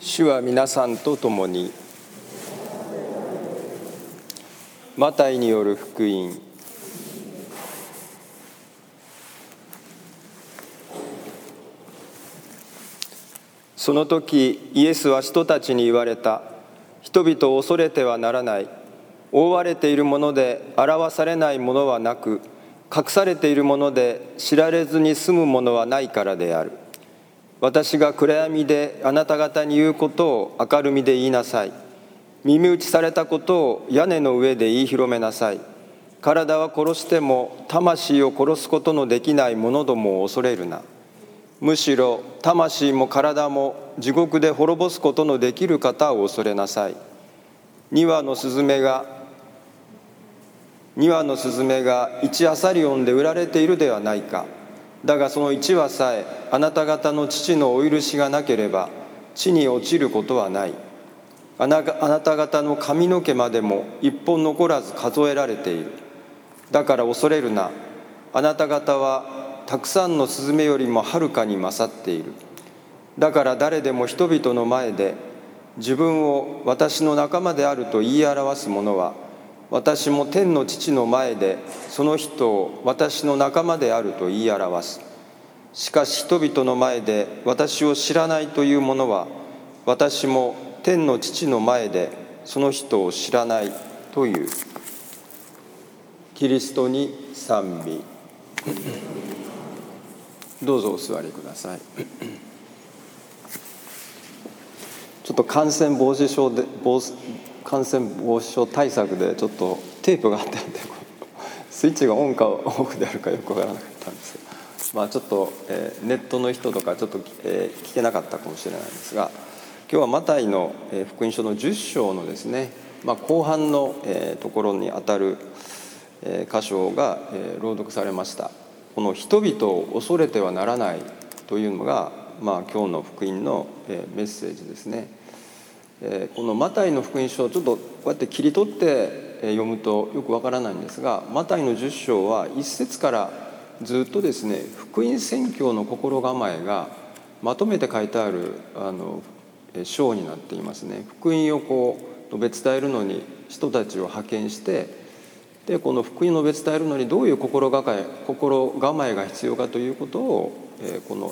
主は皆さんと共に。マタイによる福音。その時イエスは人たちに言われた。人々を恐れてはならない。覆われているもので表されないものはなく、隠されているもので知られずに済むものはないからである。私が暗闇であなた方に言うことを明るみで言いなさい。耳打ちされたことを屋根の上で言い広めなさい。体は殺しても魂を殺すことのできない者どもを恐れるな。むしろ魂も体も地獄で滅ぼすことのできる方を恐れなさい。2羽のスズメが1アサリオンで売られているではないか。だがその1羽さえあなた方の父のお許しがなければ地に落ちることはない。あなた方の髪の毛までも一本残らず数えられている。だから恐れるな。あなた方はたくさんのスズメよりもはるかに勝っている。だから誰でも人々の前で自分を私の仲間であると言い表す者は、私も天の父の前でその人を私の仲間であると言い表す。しかし人々の前で私を知らないという者は、私も天の父の前でその人を知らないという。キリストに賛美。どうぞお座りください。ちょっと感染防止症対策でちょっとテープがあったのでスイッチがオンかオフであるかよくわからなかったんですが、ちょっと、ネットの人とかちょっと、聞けなかったかもしれないんですが、今日はマタイの福音書の10章のですね、後半のところにあたる箇所が朗読されました。この人々を恐れてはならないというのが、今日の福音のメッセージですね。このマタイの福音書をちょっとこうやって切り取って読むとよくわからないんですが、マタイの10章は一節からずっとですね、福音宣教の心構えがまとめて書いてある章になっていますね。福音をこう述べ伝えるのに人たちを派遣して、でこの福音を述べ伝えるのにどういう心構えが必要かということをこの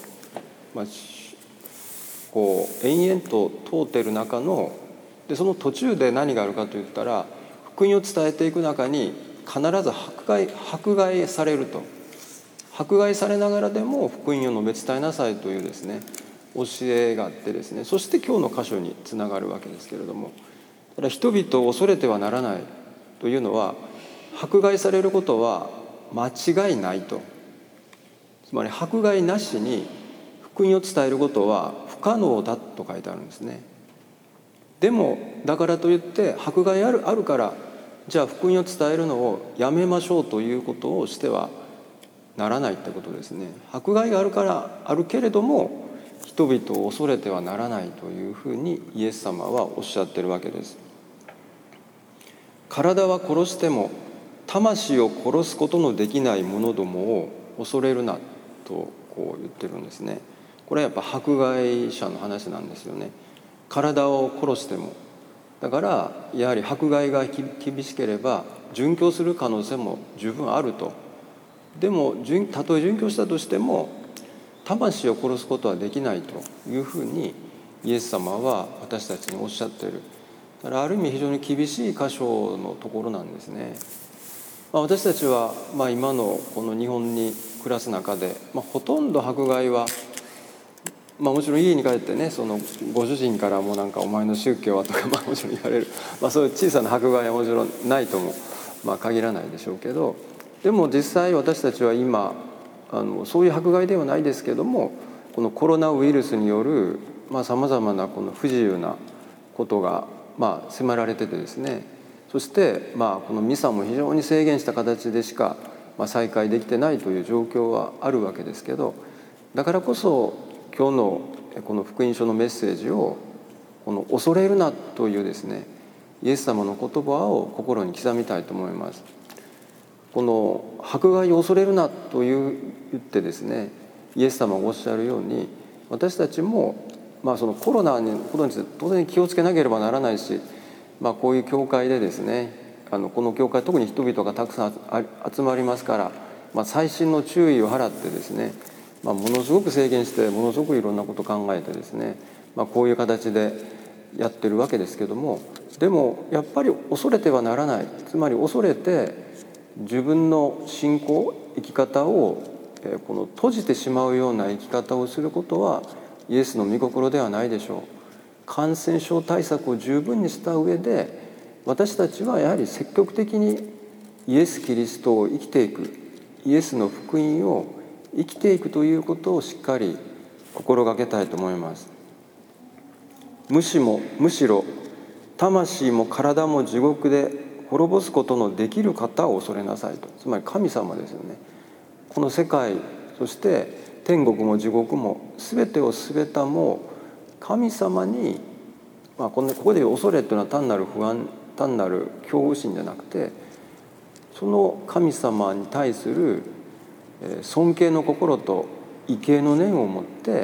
延々と通っている中ので、その途中で何があるかといったら、福音を伝えていく中に必ず迫害されると。迫害されながらでも福音を述べ伝えなさいというですね、教えがあってですね、そして今日の箇所につながるわけですけれども、ただ人々を恐れてはならないというのは、迫害されることは間違いないと。つまり迫害なしに福音を伝えることは不可能だと書いてあるんですね。でもだからといって迫害あるからじゃあ福音を伝えるのをやめましょうということをしてはならないってことですね。迫害があるけれども人々を恐れてはならないというふうにイエス様はおっしゃってるわけです。体は殺しても魂を殺すことのできない者どもを恐れるなとこう言ってるんですね。これはやっぱ迫害者の話なんですよね。体を殺しても、だからやはり迫害が厳しければ殉教する可能性も十分あると。でもたとえ殉教したとしても魂を殺すことはできないというふうにイエス様は私たちにおっしゃっている。だからある意味非常に厳しい箇所のところなんですね。私たちは今のこの日本に暮らす中で、ほとんど迫害はもちろん家に帰ってね、そのご主人からもお前の宗教はとかもちろん言われる、そういう小さな迫害はもちろんないとも限らないでしょうけど、でも実際私たちは今そういう迫害ではないですけども、このコロナウイルスによるさまざまなこの不自由なことが迫られててですね、そしてこのミサも非常に制限した形でしか再開できてないという状況はあるわけですけど、だからこそ今日のこの福音書のメッセージをこの恐れるなというですね、イエス様の言葉を心に刻みたいと思います。この迫害を恐れるなと言ってですね、イエス様がおっしゃるように、私たちもそのコロナのことについて当然気をつけなければならないし、こういう教会でですね、この教会特に人々がたくさん集まりますから、細心の注意を払ってですね、ものすごく制限してものすごくいろんなことを考えてですね、こういう形でやってるわけですけども、でもやっぱり恐れてはならない。つまり恐れて自分の信仰生き方をこの閉じてしまうような生き方をすることはイエスの御心ではないでしょう。感染症対策を十分にした上で、私たちはやはり積極的にイエス・キリストを生きていく、イエスの福音を生きていくということをしっかり心がけたいと思います。むしろ魂も体も地獄で滅ぼすことのできる方を恐れなさいと。つまり神様ですよね。この世界、そして天国も地獄も全てを全たも神様に、ここで恐れというのは単なる不安、単なる恐怖心じゃなくて、その神様に対する尊敬の心と畏敬の念を持って、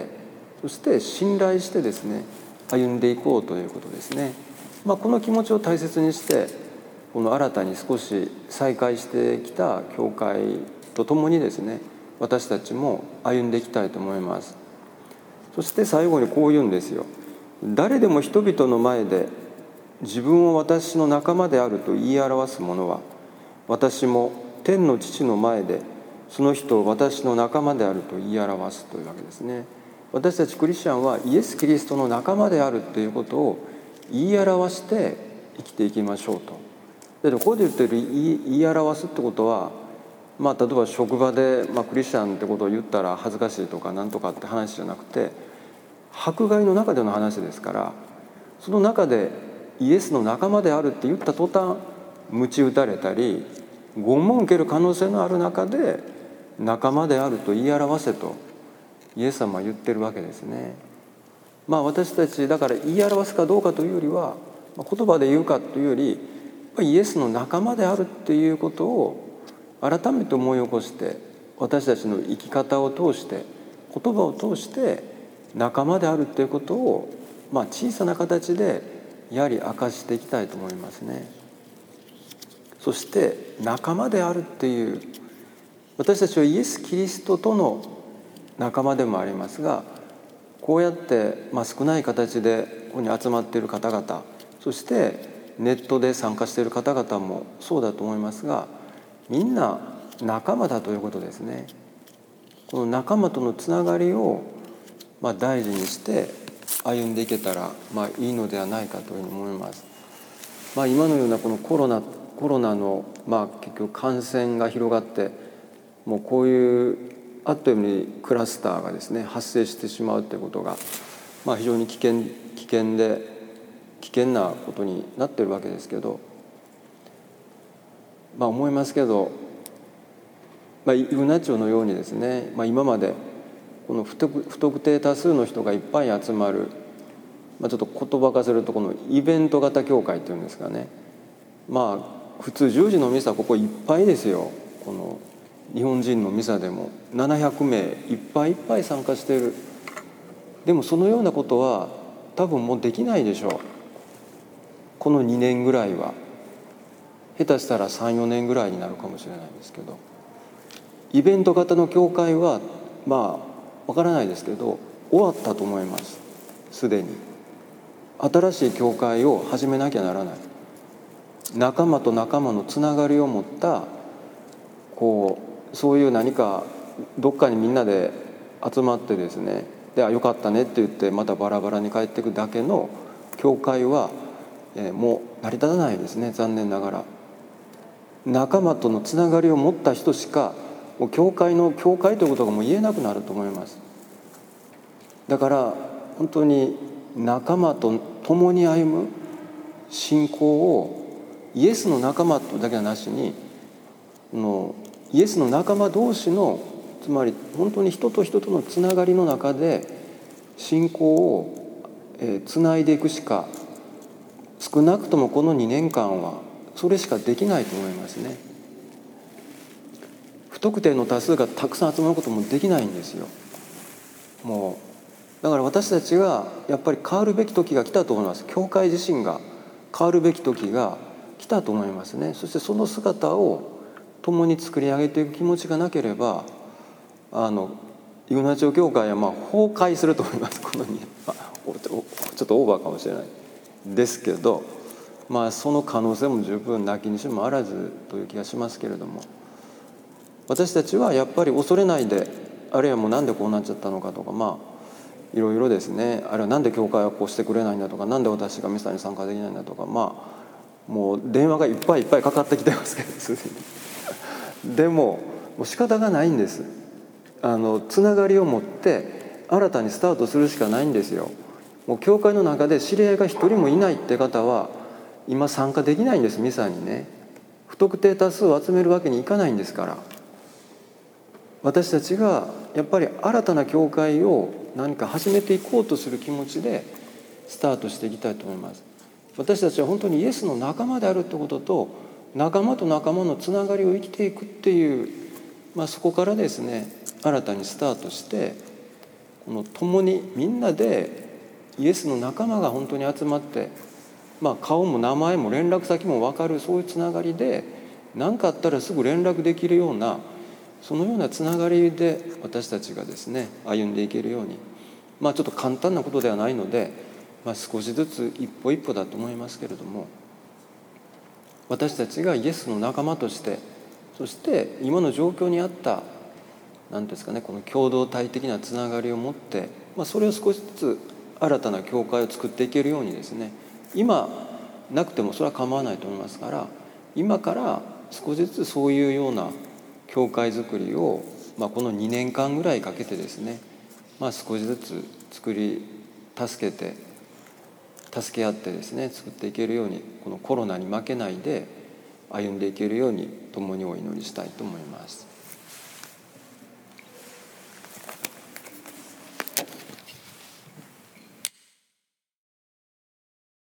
そして信頼してですね、歩んでいこうということですね。この気持ちを大切にして、この新たに少し再開してきた教会とともにですね、私たちも歩んでいきたいと思います。そして最後にこう言うんですよ。誰でも人々の前で自分を私の仲間であると言い表す者は、私も天の父の前でその人を私の仲間であると言い表すというわけですね。私たちクリスチャンはイエス・キリストの仲間であるということを言い表して生きていきましょうと。でここで言っている言い表すってことは、例えば職場で、クリスチャンってことを言ったら恥ずかしいとかなんとかって話じゃなくて、迫害の中での話ですから、その中でイエスの仲間であるって言った途端鞭打たれたり拷問を受ける可能性のある中で仲間であると言い表せとイエス様は言ってるわけですね。私たちだから言い表すかどうかというよりは、言葉で言うかというより、イエスの仲間であるっていうことを改めて思い起こして、私たちの生き方を通して言葉を通して仲間であるっていうことを、小さな形でやはり明かしていきたいと思いますね。そして仲間であるっていう、私たちはイエス・キリストとの仲間でもありますが、こうやって、少ない形でここに集まっている方々、そしてネットで参加している方々もそうだと思いますが、みんな仲間だということですね。この仲間とのつながりを大事にして歩んでいけたらいいのではないかというふうに思います。今のようなこのコロナの結局感染が広がって、もうこういうあっという間にクラスターがですね発生してしまうということが、非常に危険なことになっているわけですけど、思いますけど、イグナチオのようにですね、今までこの不特定多数の人がいっぱい集まる、ちょっと言葉化するとこのイベント型教会っていうんですかね。普通10時のミサここいっぱいですよ。この日本人のミサでも700名いっぱいいっぱい参加している。でもそのようなことは多分もうできないでしょう。この2年ぐらいは。下手したら3、4年ぐらいになるかもしれないんですけど、イベント型の教会はわからないですけど終わったと思います。すでに新しい教会を始めなきゃならない。仲間と仲間のつながりを持ったそういう何かどっかにみんなで集まってですね、でよかったねって言ってまたバラバラに帰っていくだけの教会はもう成り立たないですね。残念ながら仲間とのつながりを持った人しかもう教会ということがもう言えなくなると思います。だから本当に仲間と共に歩む信仰をイエスの仲間だけではなしにイエスの仲間同士の、つまり本当に人と人とのつながりの中で信仰をつないでいくしか、少なくともこの2年間はそれしかできないと思いますね。不特定の多数がたくさん集まることもできないんですよ。もだから私たちがやっぱり変わるべき時が来たと思います。教会自身が変わるべき時が来たと思いますね。そしてその姿を共に作り上げていく気持ちがなければイグナチオ教会は崩壊すると思います。このちょっとオーバーかもしれないですけど、その可能性も十分なきにしもあらずという気がしますけれども、私たちはやっぱり恐れないで、あるいはもうなんでこうなっちゃったのかとか、いろいろですね、あるいはなんで教会はこうしてくれないんだとか、なんで私がミサに参加できないんだとか、もう電話がいっぱいいっぱいかかってきてますけど、すでに。でも仕方がないんです。つながりを持って新たにスタートするしかないんですよ。もう教会の中で知り合いが一人もいないって方は今参加できないんです。ミサにね、不特定多数を集めるわけにいかないんですから。私たちがやっぱり新たな教会を何か始めていこうとする気持ちでスタートしていきたいと思います。私たちは本当にイエスの仲間であるということと、仲間と仲間のつながりを生きていくっていう、そこからですね新たにスタートして、この共にみんなでイエスの仲間が本当に集まって、顔も名前も連絡先も分かる、そういうつながりで何かあったらすぐ連絡できるような、そのようなつながりで私たちがですね歩んでいけるように、ちょっと簡単なことではないので、少しずつ一歩一歩だと思いますけれども、私たちがイエスの仲間として、そして今の状況にあった何ですかね、この共同体的なつながりを持って、それを少しずつ新たな教会を作っていけるようにですね、今なくてもそれは構わないと思いますから、今から少しずつそういうような教会づくりを、この2年間ぐらいかけてですね、少しずつ作り助け合ってですね作っていけるように、このコロナに負けないで歩んでいけるように共にお祈りしたいと思います。